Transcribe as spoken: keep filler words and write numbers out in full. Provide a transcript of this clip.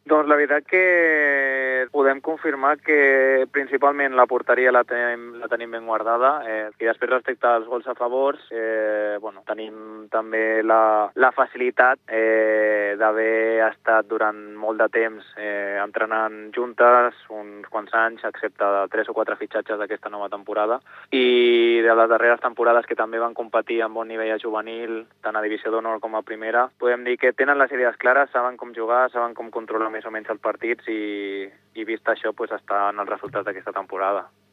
Doncs la veritat que podem confirmar que principalment la porteria la tenim, la tenim ben guardada, eh, i després respecte als gols a favors, eh, bueno, tenim també la, la facilitat eh, d'haver estat durant molt de temps eh, entrenant juntes, uns quants anys, excepte tres o quatre fitxatges d'aquesta nova temporada, i de les darreres temporades que també van competir amb bon nivell a juvenil, tant a Divisió d'Honor com a Primera, podem dir que tenen les idees clares, saben com jugar, saben com controlar més o menys els partits i, i vist això, pues, està en els resultats d'aquesta temporada.